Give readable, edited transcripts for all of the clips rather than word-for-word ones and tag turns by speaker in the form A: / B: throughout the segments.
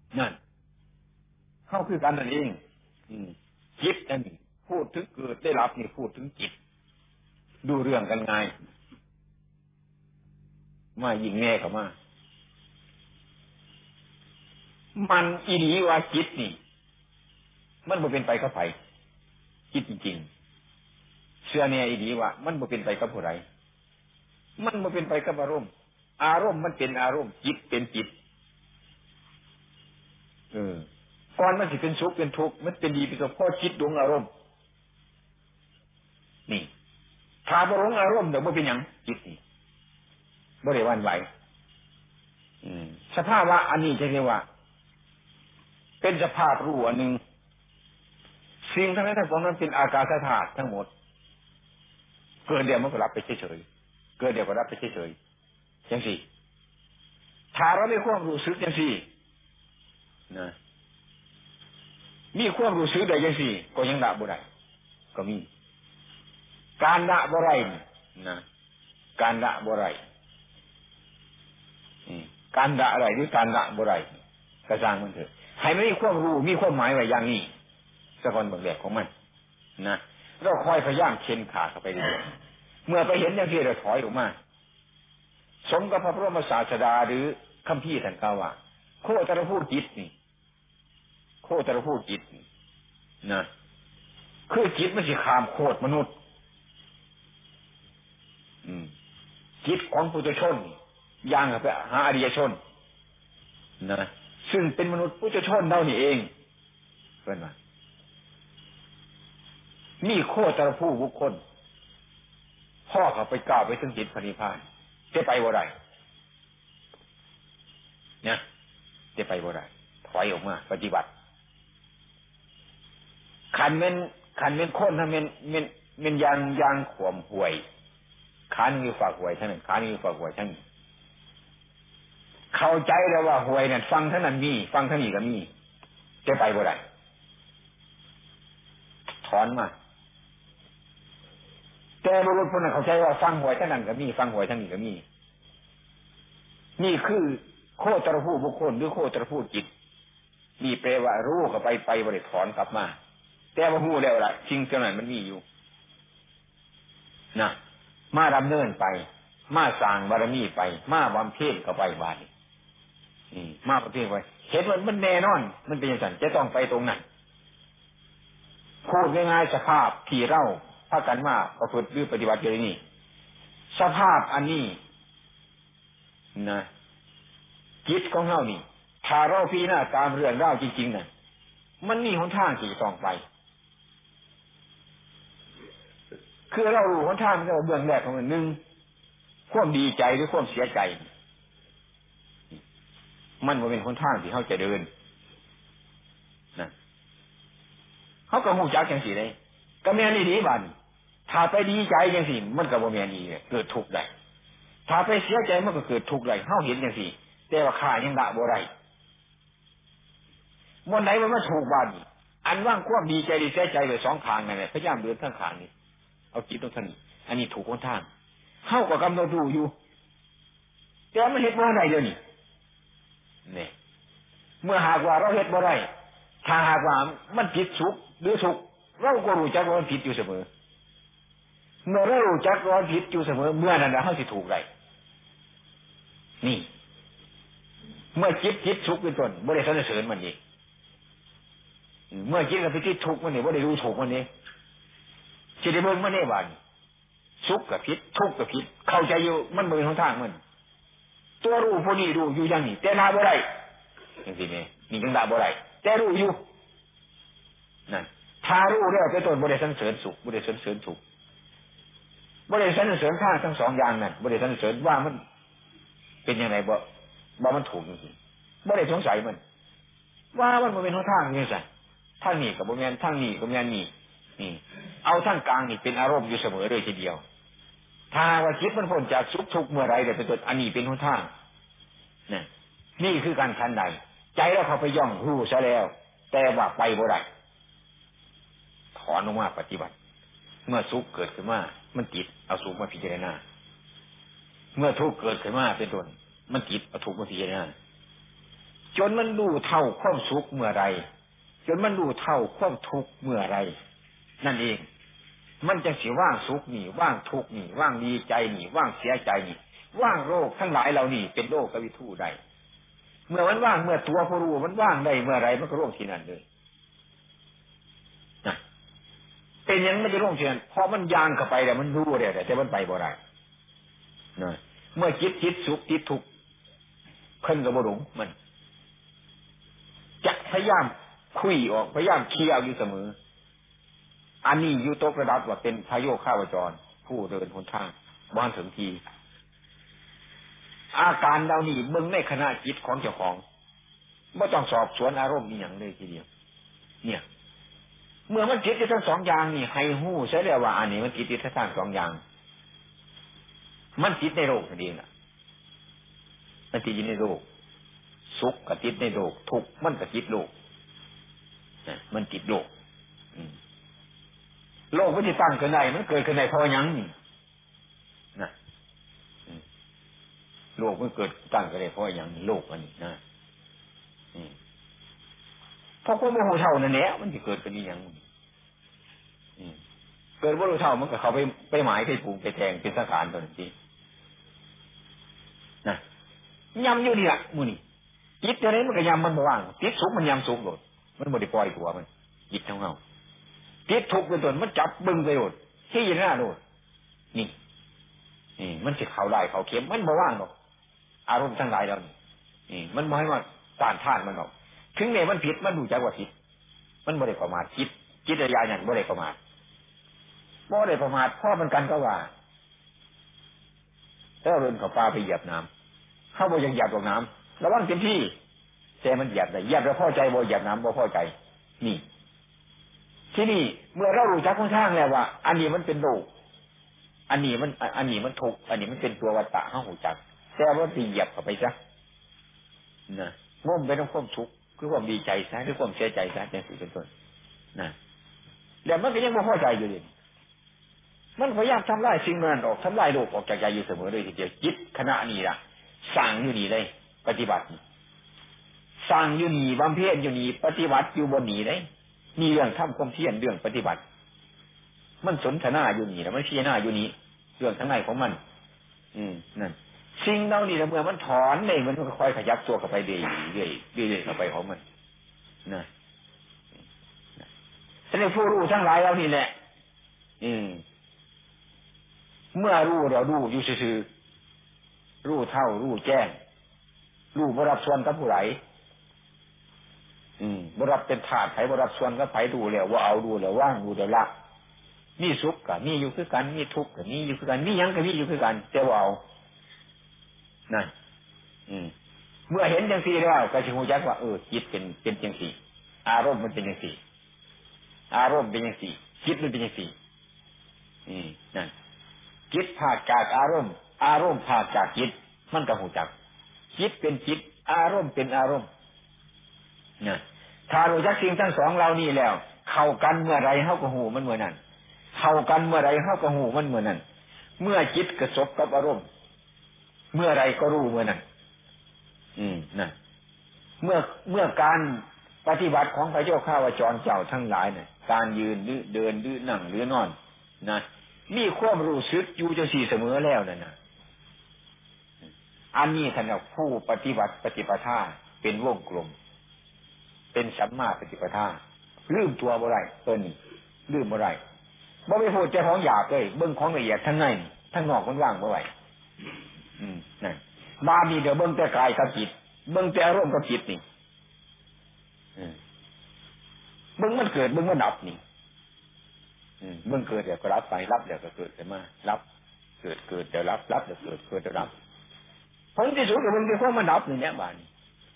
A: นั่นเข้าคือกันนั่นเองจิตอันนี้พูดถึงเกิดได้รับนี่พูดถึงจิตดูเรื่องกันไงมายิงแง่เข้ามามันอีหลีว่าจิตนี่มันบ่เป็นไปกับไผจิตจริงๆเชื่อแน่อีหลีว่ามันบ่เป็นไปกับผู้ใดมันบ่เป็นไปกับอารมณ์อารมณ์มันเป็นอารมณ์จิตเป็นจิตก่อนมันสิเป็นสุขเป็นทุกข์มันเป็นดีเป็นชั่วเพราะจิตดวงอารมณ์นี่ถ้าบ่หลงอารมณ์เดี๋ยวบ่เป็นหยังจิตนี่บ่ได้หวั่นไหวสภาวะอันนี้จะเรียกว่าเป็นสภาพรู้อันหนึ่งสิ่งทั้งนั้นทั้งปวงนั้นเป็นอากาศธาตุทั้งหมดเกิดเดียวมันก็รับไปเฉยๆเกิดเดียวก็รับไปเฉยๆจังซี่ถ้าเรามีความรู้สึกจังซี่นะมีความรู้สึกได้จังซี่ก็ยังละบ่ได้ก็มีการละบ่ได้นะการละบ่ได้การละอะไรหรือการละบ่ได้กระสร้างมันเถอะให้มันมีความรู้มีความหมายไว้อย่างนี้สักคนเบื้องแรกของมันนะเราคอยพยายามเข็นขาเข้าไปเรื่อยๆเมื่อไปเห็นอย่างที่เราถอยออกมาสมกับพระบรมศาสดาหรือคัมภีร์ท่านกล่าวว่าโคตรภูจิตนี่โคตรภูจิตนะคือจิตมันสิข้ามโคตรมนุษย์จิตของปุถุชนย่างไปหาอริยชนนะซึ่งเป็นมนุษย์ปุถุชนเท่านี้เองเพิ่นว่ามีโคตรภูบุคคลพ่อเขาไปกล่าวไปถึงจิตพระนิพพานจะไปบ่ได้เนี่ยจะไปบ่ได้ถอยออกมาปฏิบัติขันเป็นคนถ้าเป็นยางขวมห่วยขานึงอยู่ฝากห่วยท่านนึงขานึงอยู่ฝากห่วยท่านเข้าใจแล้วว่าห่วยนั่นฟังท่านนั้นมีฟังท่านนี้ก็มีจะไปบ่ได้ถอนมาแต่บุรุษคนนั้นเข้าใจว่าฟังห่วยท่านนั้นก็มีฟังห่วยท่านนี้ก็มีนี่คือโคตรภูบุคคลหรือโคตรภูจิตนี่แปลว่ารู้เข้าไปบ่ได้ถอนกลับมาแต่ว่ารู้แล้วล่ะสิ่งเหล่านั้นมันมีอยู่นะมาดำเนินไปมาสร้างบารมีไปมาบำเพ็ญเข้าไปบาดนี้มาบำเพ็ญไปเห็นว่ามันแน่นอนมันเป็นอย่างนั้นจะต้องไปตรงนั้นพูดง่ายๆสภาพที่เราพากันมาประพฤติหรือปฏิบัติอยู่นี่สภาพอันนี้นะจิตของเรานี่ถ้าเราพิจารณาตามเรื่องเล่าจริงๆน่ะมันมีหนทางที่ต้องไปคือเรารู้หนทางเราเบื้องแรกของมันหนึ่งความดีใจหรือความเสียใจมันบ่เป็นหนทางที่เขาจะเดินนะเขาก็หูจักจังสิเลยก็แม่นดีบัดถ้าไปดีใจจังสิมันก็บ่แม่นดีเกิดทุกข์ได้ถ้าไปเสียใจมันก็เกิดทุกข์ได้เฮาเห็นจังสิแต่ว่าข้ายังละบ่ได้มื้อใดมันมาถูกบัดอันว่างความดีใจดีเสียใจไว้สองข้างนั่นแหละพยายามเดินทั้งข้างนี่เอาจิตตรงนี้อันนี้ถูกหนทางเฮาก็กำหนดดูอยู่แต่มันเฮ็ดบ่ได้เดี๋ยวนี้นี่เมื่อหากว่าเราเฮ็ดบ่ได้ถ้าหากว่ามันผิดสุขหรือสุขเราก็รู้จักว่ามันผิดอยู่เสมอเมื่อเรารู้จักว่ามันผิดอยู่เสมอเมื่อนั้นเราสิถูกได้นี่เมื่อจิตสุขเป็นต้นบ่ได้สรรเสริญมันอีกเมื่อจิตกับจิตทุกข์มันนี่บ่ได้รู้ถูกมันนี่สิได้เบิ่งมันได้บาดสุขกับผิดทุกข์กับผิดเข้าใจอยู่มันบ่เป็นหนทางมันตัวรู้ผู้นี้รู้อยู่อย่างนี้แต่ละบ่ได้จังซี่แม่นี่จังละบ่ได้แต่รู้อยู่นั่นถ้ารู้แล้วเป็นต้นบ่ได้สรรเสริญสุขบ่ได้สรรเสริญทุกข์บ่ได้สรรเสริญทางทั้งสองอย่างนั่นบ่ได้สรรเสริญว่ามันเป็นยังไงบ่มันถูกจริงๆบ่ได้สงสัยมันว่ามันบ่เป็นหนทางจังซั่นทางนี้ก็บ่แม่นทางนี้ก็บ่แม่นนี่เอาทางกลางนี่เป็นอารมณ์อยู่เสมอเลยทีเดียวถ้าว่าจิตมันพ้นจากสุขทุกข์เมื่อไรเดี๋ยวเป็นต้นอันนี้เป็นหนทางนี่คือการทันใดใจเราเข้าไปย่องรู้ซะแล้วแต่ว่าไปบ่ได้ถอนออกมาปฏิบัติเมื่อสุขเกิดขึ้นมามันติดเอาสุขมาพิจารณาเมื่อทุกข์เกิดขึ้นมาเป็นต้นมันติดเอาทุกข์มาพิจารณาจนมันรู้เท่าความสุขเมื่อไรจนมันรู้เท่าความทุกข์เมื่อไรนั่นเองมันจะสิว่างสุขนี่ว่างทุกข์นี่ว่างดีใจนี่ว่างเสียใจนี่ว่างโรคทั้งหลายเหล่านี้เป็นโรคกวิทูใดเมื่อมันว่างเมื่อตัวผู้รู้มันว่างได้เมื่อไรมันก็โรคที่นั่นเลยนะเป็นอย่างไม่ได้โรคที่นั่นเพราะมันยางเข้าไปแต่มันรู้เลยแต่มันไปบ่ได้นะเมื่อจิตสุขจิตทุกข์เพิ่นก็บ่หลงมันจะพยายามคุยออกพยายามเคลียร์อยู่เสมออันนี้อยู่ตกระดับว่าเป็นพโยคาวจรผู้เดินหนทางบ้านถึงทีอาการเหล่านี้มึงในขณะจิตของเจ้าของไม่ต้องสอบสวนอารมณ์นี่อย่างเลยทีเดียวเนี่ยเมื่อมันจิตอยู่ทั้งสองอย่างนี่ให้หู้ใช่แล้วว่าอันนี้มันจิตอยู่ทั้งสองอย่างมันจิตในโลกนั่นเองน่ะมันจิตในโลกสุขกับจิตในโลกทุกข์มันกับจิตโลกมันจิตโลกโลกมันจะตั้งขึ้นได้มันเกิดขึ้นได้เพราะยังนะโลกมันเกิดตั้งขึ้นได้เพราะยังโลกอันนี้นะเพราะความโมโหเท่านั่นแหละมันจะเกิดขึ้นนี่ยังเกิดว่ารู้เท่ามันก็เขาไปหมายไปปรุงไปแทงเป็นสังขารตัวนี้นะยำอยู่นี่แหละมูนี่จิตอะไรมันก็ยำมันบ่ว่างจิตสุกมันยำสุกโดดมันบ่ได้ปล่อยตัวมันจิตของเราจิตทุกข์เป็นต้นมันจับบึงไปโดดที่ยินหน้าโดดนี่มันจะเขาได้เขาเข็มมันบ่ว่างหรอกอารมณ์ทั้งหลายเรานี่มันไม่ให้ว่าต้านทานมันหรอกถึงเนี่ยมันผิดมันดูจักว่าผิดมันบ่ได้ประมาทจิตระยะนั้นบ่ได้ประมาทเพราะมันกันก็ว่าถ้าเดินเขาปลาไปเหยียบน้ำเข้าบ่ยังเหยียบตรงน้ำระวังเต็มที่แต่มันเหยียบได้เหยียบแล้วพอใจบ่เหยียบน้ำบ่พอใจนี่ที่นี่เมื่อเรารู้จักค่อนข้างแล้วว่าอันนี้มันเป็นโลกอันนี้มันทุกข์อันนี้มันเป็นตัววัฏฏะเฮาหูจักแต่ว่าตีเหยียบเข้าไปซะนะง่มไปต้องความทุกข์คือความดีใจซะหรือความเสียใจซะจังซี่เป็นต้นนะแล้วมันก็ยังบ่พอใจอยู่ดิมันพยายามทำลายสิ่งนั้นออกทำลายโลกออกจากใจอยู่เสมอเลยทีเดียวจิตขณะนี้ล่ะสร้างอยู่นี่เลยปฏิบัติสร้างอยู่นี่บำเพ็ญอยู่นี่ปฏิบัติอยู่บนนี่เลยมีเรื่องทำความเพียรเรื่องปฏิบัติมันสนทนาอยู่นี่แล้วมันพิจารณาอยู่นี่เรื่องทั้งในของมันนั่นสิ่งเหล่านี้เมื่อมันถอนเลยมันก็ค่อยขยับตัวเข้าไปเรื่อยเข้าไปของมันนะฉะนั้นผู้รู้ทั้งหลายเหล่านี้แหละเมื่อรู้เรารู้อยู่ซื่อๆรู้เท่ารู้แจ้งรู้บ่รับส่วนกับผู้ใดบ่รับเป็นธาตุไผบ่รับส่วนกับไผดูแล้วว่าเอาดูแล้วว่างดูแล้วละมีสุขก็มีอยู่คือกันมีทุกข์ก็มีอยู่คือกันมีหยังก็มีอยู่คือกันแต่ว่าเอานั่นเมื่อเห็นจังซี่แล้วก็สิรู้จักว่าจิตเป็นจังซี่อารมณ์มันเป็นจังซี่อารมณ์เป็นจังซี่จิตมันเป็นจังซี่นั่นจิตพาดจากอารมณ์อารมณ์พาดจากจิตมันก็รู้จักจิตเป็นจิตอารมณ์เป็นอารมณ์นะถ้ารู้จักสิ่งทั้งสองเหล่านี้แล้วเข้ากันเมื่อไรเฮาก็ฮู้มันเมื่อนั้นเข้ากันเมื่อไรเฮาก็ฮู้มันเมื่อนั้นเมื่อจิตกระทบกับอารมณ์เมื่อไรก็รู้เมื่อนั้นนั่นเมื่อการปฏิบัติของพระโยคาวจรเจ้าทั้งหลายเนี่ยการยืนหรือเดินหรือนั่งหรือนอนนะมีความรู้สึกอยู่จังซี่เสมอแล้วนั่นน่ะอันนี้ท่านว่าผู้ปฏิบัติปฏิปทาเป็นวงกลมเป็นสัมมาปฏิปทาลืมตัวบ่ได้ตัวนี้ลืมบ่ได้บ่ไปพูดเจ้าของหยาบเลยเบิ่งของละเอียดทั้งในทั้งนอกมันว่างบ่ไหวนั่นมามีเดี๋ยวเบิ่งแต่กายกับจิตเบิ่งแต่อารมณ์กับจิตนี่เบิ่งมันเกิดเบิ่งมันดับนี่เบิ่งเกิดเดี๋ยวก็รับไปรับเดี๋ยวก็เกิดขึ้นมารับเกิดเดี๋ยวรับเดี๋ยวเกิดเดี๋ยวรับผลที่สุดก็มันเป็นความมันดับนี่แหละบาดนี้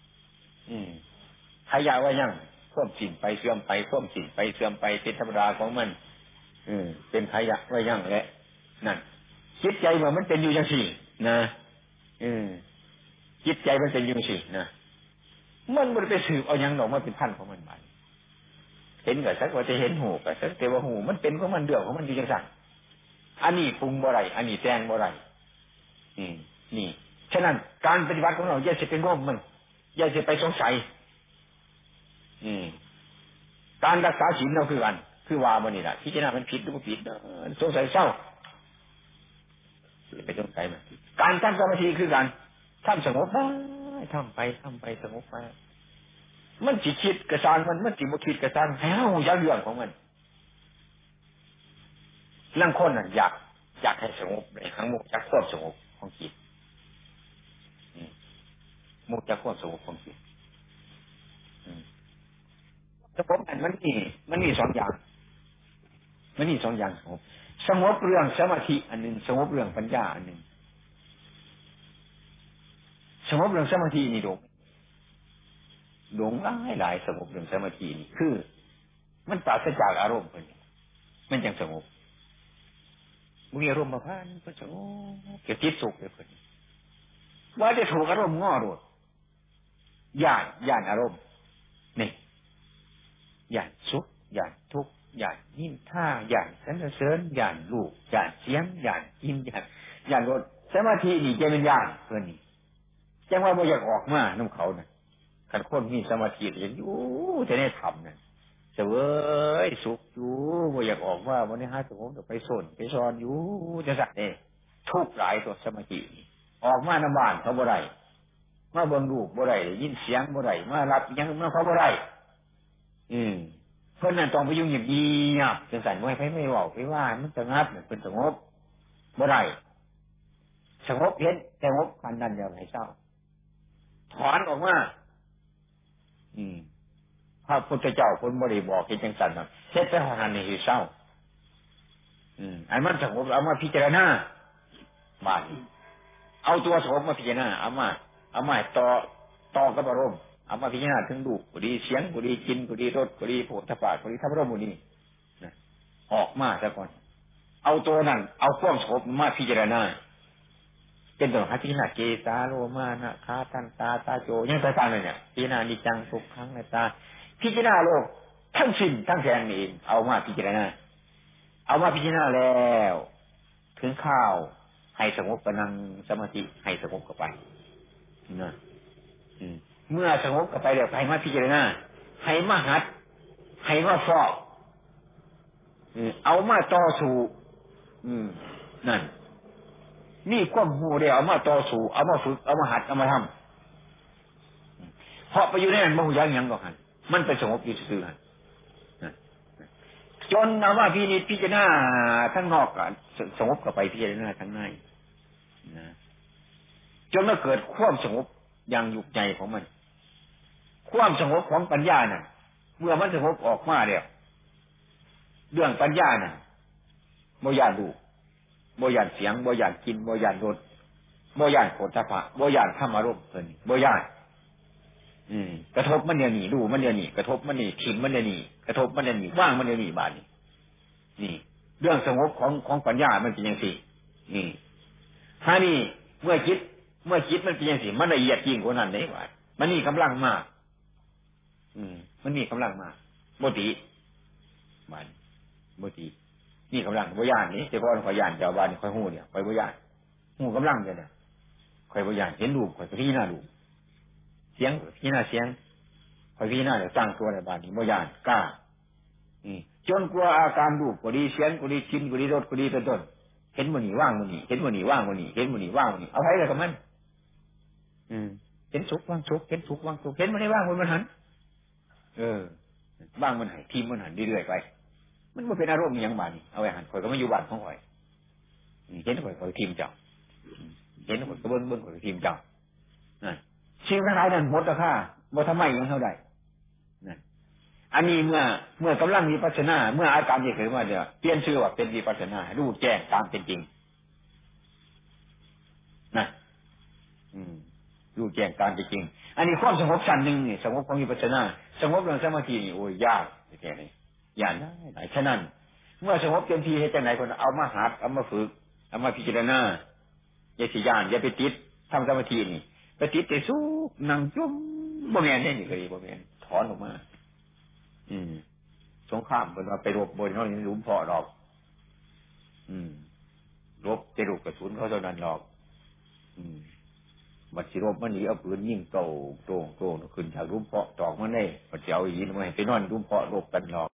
A: ขยะว่ายังควบสิ้นไปเสื่อมไปควบสิ้นไปเสื่อมไปเป็นธรรมดาของมันเป็นขยะว่ายังแหละนั่นจิตใจมันเป็นอยู่จังซี่นะจิตใจมันเป็นอยู่จังซี่นะมันบ่ได้ไปสืบเอาหยังดอกมันเป็นพันธุ์ของมันบาดเห็นก็สักว่าจะเห็นหูก็สักแต่ว่าหูมันเป็นของมันเดือดของมันอยู่จังซั่นอันนี้ปรุงบ่ได้อันนี้แต่งบ่ได้นี่ฉะนั้นการปฏิบัติของเราอย่าสิเป็นงมมันอย่าจะไปสงสัยการรักษาศีลเราคือกันคือว่ามันนี่แหละพิจารณามันผิดหรือไม่ผิดสงสัยเศร้าไปสงสัยมันการทำสมาธิคือกันทำสงบไปทำไปสงบไปมันจิตคิดกระซานมันจิตบ่คิดกระซานแหวยักเรื่องของมันร่างคนน่ะอยากให้สงบในครั้งมุกจากควบสงบของจิตมุกจากควบสงบของจิตสงบมันมีสองอย่างสงบเรื่องสมาธิอันหนึ่งสงบเรื่องปัญญาอันหนึ่งสงบเรื่องสมาธินี่หลงหลายสงบเรื่องสมาธินี่คือมันปราศจากอารมณ์คนมันจังสงบมีอารมณ์มาผ่านก็สงบเกิดจิตสุขเลยคนว่าจะถูกอารมณ์ง้อโดดย่านอารมณ์นี่ย่านสุขย่านทุกข์ย่านนินท่าย่านสรรเสริญย่านรูปย่านเสียงย่านกินย่านรสสมาธินี่จะเป็นย่านเพื่อนนี่จังว่าบ่อยากออกมาน้ำเขาน่ะขันคนมีสมาธิอย่างอยู่จะได้ทำน่ะเสวยสุขอยู่บ่อยากออกว่าวันนี้หาสมมติไปสนไปซ้อนอยู่จะสักเนี่ยทุกข์หลายตัวสมาธิออกมาน้ำบ้านเขาบ่ได้มาเบิ่งรูปบ่ได้ยินเสียงบ่ได้มารับยังมาเขาบ่ได้เพื่อนนั่นต้องไปยุ่งอย่างดีอ่ะจังสันไม่บอกไปว่ามันสงบเป็นสงบบ่ได้สงบเห็นสงบกันนั่นอย่าให้เศร้าถอนออกมาพระพุทธเจ้าคนบ่ได้บอกเห็นจังสันน่ะเฮ็ดไปหานี่คือเศร้าอันมันสงบเอามาพิจารณาบ้านเอาตัวสงบมาพิจารณาเอามาต่อกับอารมณ์เอามาพิจารณาถึงดูก็ดีเสียงก็ดีกินก็ดีรสก็ดีโผฏฐัพพะก็ดีธรรมารมณ์นี้ออกมาซะก่อนเอาตัวนั้นเอาความสงบมาพิจารณาเป็นตัวพิจารณาเกสาโลมานะคาตันตาตาโจยังต่างๆเลยเนี่ยพิจารณานิจังทุกขังในตาพิจารณาโลกทั้งสิ้นทั้งแสงนี่เอามาพิจารณาแล้วถึงข้าวให้สงบกำลังสมาธิให้สงบกับไปนะเมื่อสงบกับไปแล้วให้มาพิจารณาให้มาหัดให้มาฟอกเอามาต่อสู้นั่นนี่ความหูเดียวเอามาต่อสู้เอามาฝึกเอามาหัดเอามาทำเพราะไปอยู่ในนั้นมันหูยังก็หันมันไปสงบอยู่ซื่อหันจนเอาว่าพิจารณาทั้งนอกสงบกับไปพิจารณาทั้งในนะจนมาเกิดความสงบอย่างยุกใจของมันความสงบของปัญญาน่ะเมื่อมันสงบออกมาแล้วเรื่องปัญญาน่ะบ่ย่านดูบ่ย่านเสียงบ่ย่านกินบ่ย่านรสบ่ย่านโผฏฐัพพะบ่ย่านธรรมารมณ์เพิ่นบ่ย่านกระทบมันเดี๋ยวนี้ดูมันเดี๋ยวนี้กระทบมันนี่ถิ่มมันเดี๋ยวนี้กระทบมันเดี๋ยวนี้ว่างมันเดี๋ยวนี้บาดนี้นี่เรื่องสงบของปัญญามันเป็นอย่างสี่นี่ถ้านี่เมื่อคิดมันเป็นอย่างสี่มันละเอียดจริงกว่านั้นได้ว่ามันนี่กำลังมากมันนี่กำลังมากโมติมันโมตินี่กำลังบ่ย่านนี้แต่ก่อนข่อยย่านเจ้าบ้านข่อยฮู้เนี่ยข่อยบ่ย่านฮู้กำลังเนี่ยข่อยบ่ย่านเห็นรูปข่อยพิจารณารูปเสียงพิจารณาเสียงข่อยพิจารณาแล้วตั้งตัวในบ้านนี้บ่ย่านกล้าจนกลัวอาการรูปก็ดีเสียงก็ดีกินก็ดีรสก็ดีเป็นต้นเห็นมื้อนี้ว่างมื้อนี้เห็นมื้อนี้ว่างมื้อนี้เห็นมื้อนี้ว่างมื้อนี้เอาไผเลยกับมันเห็นสุขว่างสุขเห็นสุขว่างสุขเห็นมันได้ว่างมันหันว่างมันหันทีมมันหันเรื่อยๆไปมันไม่เป็นอารมณ์อย่างบ้านนี่เอาไว้หันข่อยก็ไม่อยู่บ้านของข่อยเห็นข่อยทีมเจ้าเห็นข่อยก็เบิ้งข่อยทีมเจ้าสิ่งทั้งหลายนั้นหมดราคาบ่ทำไมยังเท่าใดอันนี้เมื่อกำลังวิปัสสนาเมื่ออาการที่เกิดมาเดี๋ยวเปลี่ยนชื่อว่าเป็นวิปัสสนารู้แจ้งตามเป็นจริงนะรู้แจ้งตามเป็นจริงอันนี้ความสงบชั้นหนึ่งนี่สงบของวิปัสสนาสงบเรื่องสมาธินี่โอ้ยยากแค่นี้ยากได้ฉะนั้นเมื่อสงบเต็มที่ให้จังไหนคนเอามาหัดเอามาฝึกเอามาพิจารณาอย่าสิยานอย่าไปติดทำสมาธินี่ไปติดแต่สู้นั่งจุ่มบ่แม่นนี่ก็ดีบ่แม่นถอนออกมาสงครามเป็นว่าไปรบบนเขาหลุมเพาะหรอกรบจะลูกกระสุนเขาเท่านั้นหรอกบัดสิรบมันหนีเอาปืนยิงโตขึ้นจากรุมเพาะตอกมันได้บัดสิเอาอีหลีมาให้ไปนอนรุมเพาะรบกันหรอก